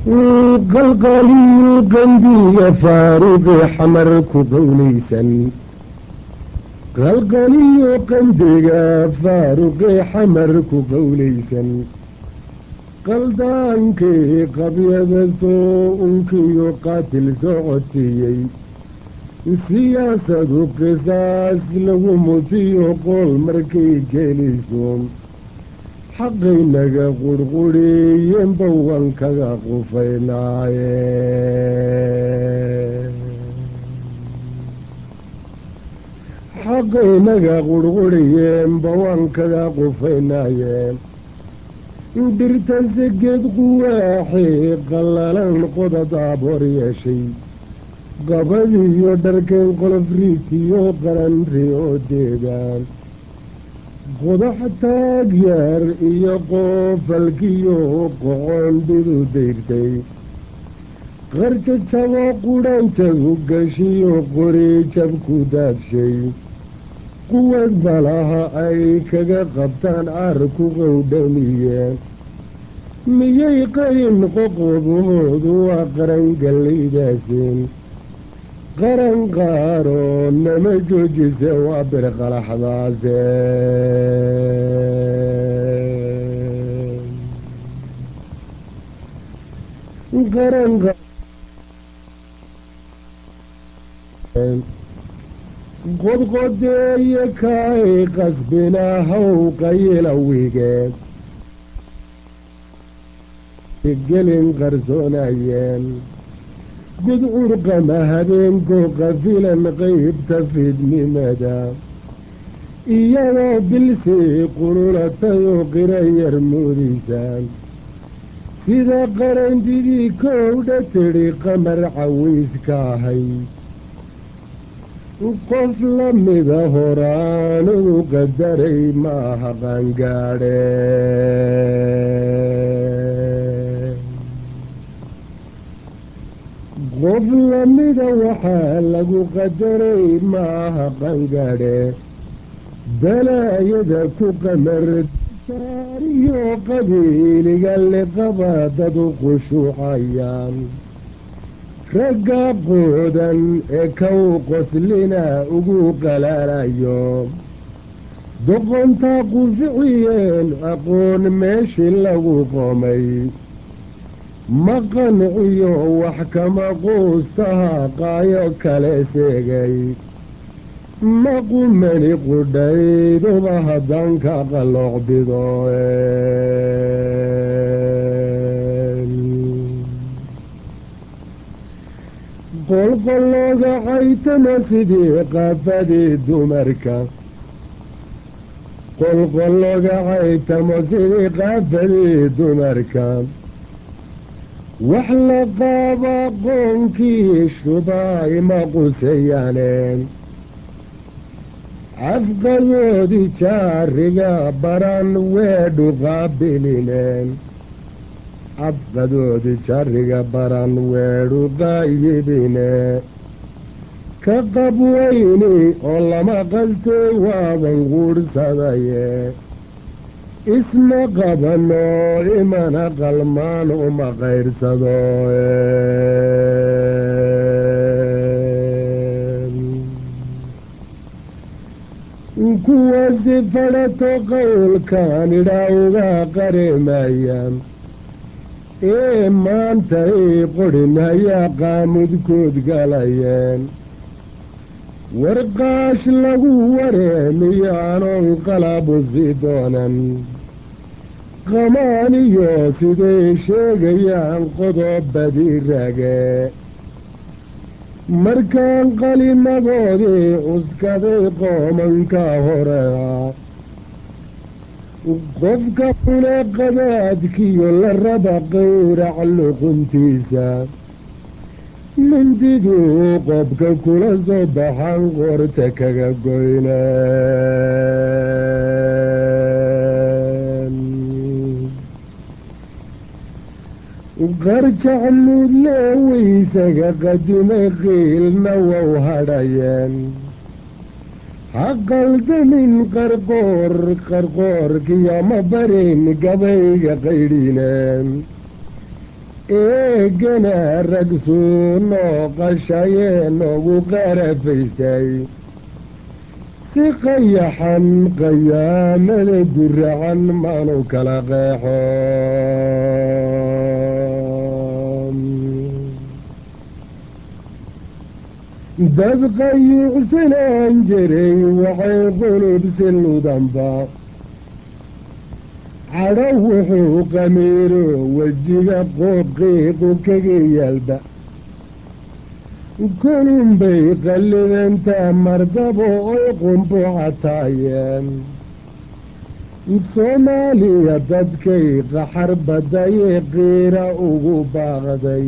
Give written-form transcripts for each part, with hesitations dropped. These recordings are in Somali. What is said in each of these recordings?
قلقلي قندي فاروق حمر كقوليسا قلقلي قندي فاروق حمر كقوليسا قلدانك قبيضتو انك قاتل سعودتي سياسة قصاص لهم قول مركي جيليسون حقينك قرقوري ينبوانك قفيناي حقينك قرقوري ينبوانك قفيناي درت سجد قواحي قلالان قد دابور يا شي قبل يدركن قلفريتي وقرن ريو ديغان قد حتى جير يقو فالكيو قعون بدو ديرتي غرت تشاو قران تشاو قشيو قري تشبكو داكشي قوة بلاها أي كذا قبطان عاركو غودانية ميي قاين قوقوض وقرن قلي داسين قرن قارو نمجوج سوابر قلح ذاسين قرن قارو قد يكاي قصبنا هو قيل ويقين يقلن قرزون ايام قد عرق مهدين قو قفلا غيب تفيدني مدى إيانا بالسي قرورة يقرير موريسان إذا قرن دي كودة تريق مرعويس كاهي قفل مذا هران وقدري ما حقان قاري قفل مذا وحالك وقدري ما حقان قاري بلا يدك قمر ساري قبيل قال لي قبادة خشوع ايام رقاب قودا اكو قتلنا اقوق اليوم دقن تاقو زعيين اقون ماشي لغو قومي مقنعيو وحكم قوستها قايو كالسيقي مقو مني قديد وضهدانك قلق بضوين قل قلوغ عيتنا صديقة فدي دمركا قل قلوغ عيتنا صديقة فدي دمركا وحلق بابا قنكي شباي مقسيانين عفقلودي شارقا بران ويدو قابلينين عفقلودي شارقا بران ويدو قايبينين كقبويني والله ما قلت وابنقور سبايه اسم قبنو إيمان قلمان وما غير سدوين كوز فلتو قول كان راوغا قريم ايام إيمان تاي قرنا يا قامد كود قليين ورقاش لغو ورين يانو انقلب الزيدونا قماني يوسدي شيقيان قضب بدي راقي مركان قلي مبودي اسكدي قومن كاهورا قفك فنا قدادك يولا الربق ورعلو قنتيسا من تدو قبك كل صبحان غورتك قوينان قرش عمود لويسك قدم خيل نوو هدايان حقلت من قرقور كيام برين قبيق قيرينان eegana ragsuu noo qashayee noogu qarafaysay si qayaxan qayaamada guracan maanu kala qeexo dad qayuucsanaan jiray waxay qulubsi ludanba cadho wuxuu qamiiro wejiga qooqiiqu kaga yaalba kulunbay qallibantaa mardabo oy qumbuca taayeen soomaaliya dadkay qaxar badayee qiira ugu baaqday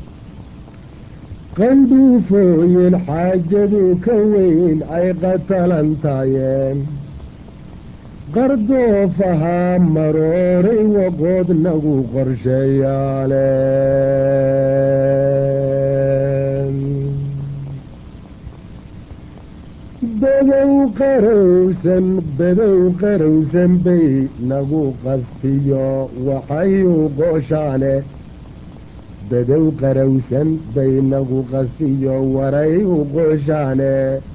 qandhuufooyin xaajadu ka weyn ay qatalan taayeen qardoofahaa marooray waqood nagu qorsheeyaaleen badow qarowsan bay nagu qastiyo waxay u qooshaane badow qarowsan bay nagu qastiyo waray u qooshaane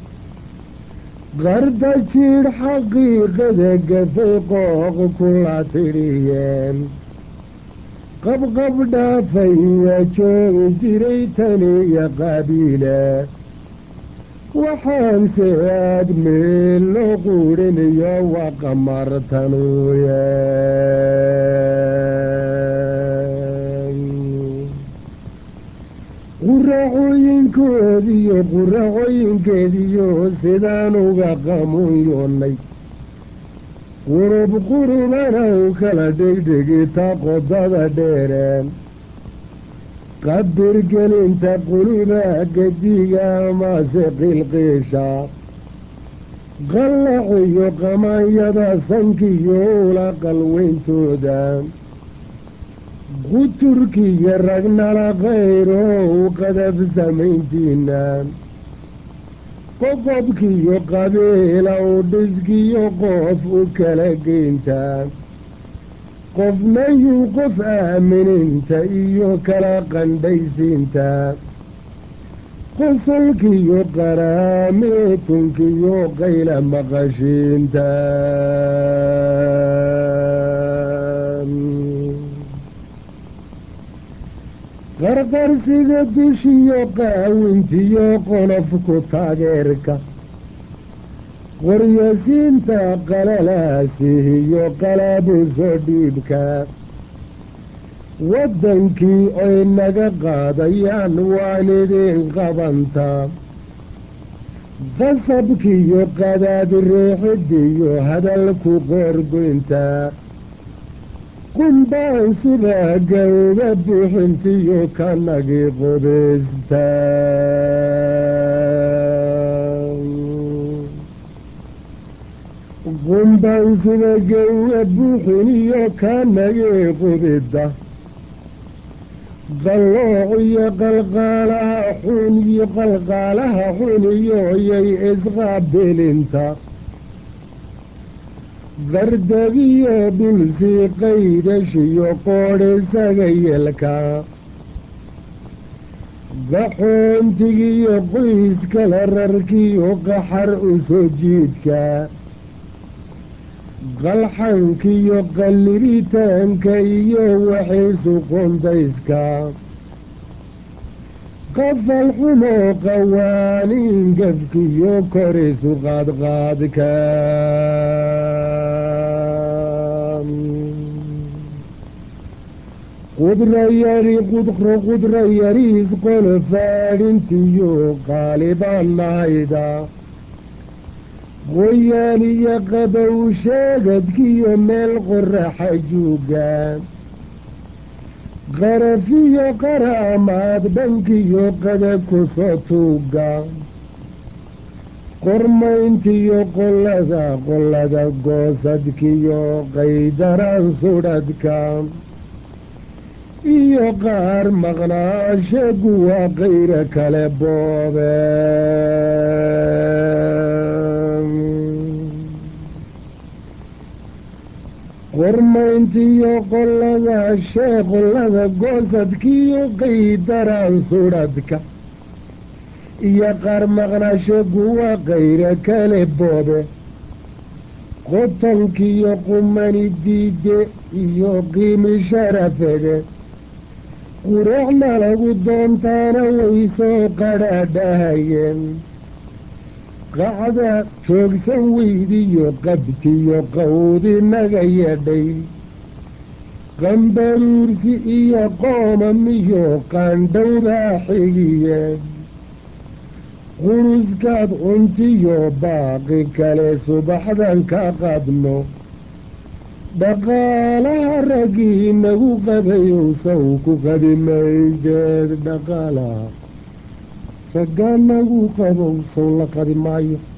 qarda jiidh xaqiiqada gafay qooq kula tidhiyeen qabqab dhaafay waa joogi jiray taniyo qabiile waxaanse aad meel loo quudhinayo waa qamartanuuyeen quracooyinkeediyo sidaan uga qamunyoonnay qurubanaw kala dhegdhegita qodada dheereen qabirgelinta quluba gediga amase qilqiisha qallaciyo qamaanyada sankiyo ula qalweyntooda quturkiyo ragnala qayrow qadab samayntiina qoqobkiyo qabiilow dhiskiyo qof u kala geynta qofnayuu qof aamininta iyo kala qandhaysiinta qosolkiyo qaraameetunkiyo qayla maqashiinta qarqarsiga dushiyo qaawintiyo qolofku taageerka qoryasiinta qalalaasihiyo qalabu soo dhiibka waddankii oy naga qaadayaan waan idin qabanta qasabkiyo qadaad riixidiyo hadalku qoorgoynta qumbaan sidaa gawda buuxintiyo kanagii qubista qumbaan sida gawda buuxiniyo kanagii qubidda qalloociyo qalqaalaha xuniyoyay isqaabilinta qardabiyo dhulsii qaydashiyo qoodhisaga yeelka qaxoontigiyo qoyskala rarkiyo qaxar u soo jiidka qalxankiyo qallibitaanka iyo waxiisu qondayska qafal xumo qawaaniin gafkiyo korisu qaadqaadka qudra yariis qolofaadhintiyo qaalibaan nahayda qoyaaniyo qabow sheegadkiyo meel qoraxa juuga qarafiyo qaraamaad dhankiyo qada ku soo tuuga qormayntiyo qollada goosadkiyo qaydaraan sudhadka iyo qaar maqnaashagu waa qayra kale boobe qormayntiyo qollada sheeqollada goosadkiyo qaydaraan sudhadka iyo qarmaqnasho kuwa qayra kale boobe qotonkiyo qumani diide iyo qiimi sharafede quracna lagu doontaana way soo qadhaadhahayeen qacda joogsan weydiyo qabtiyo qawdi naga yedhay qambaruursi iyo qoomamiyo qaandhowdaa xigiyeen quruskaad cuntiyo baaqi kale subaxdan ka qadno dhaqaalaha raggii nagu qabayow saw ku qabi maydeed dhaqaalaha raggaa nagu qabow saw la qabi maayo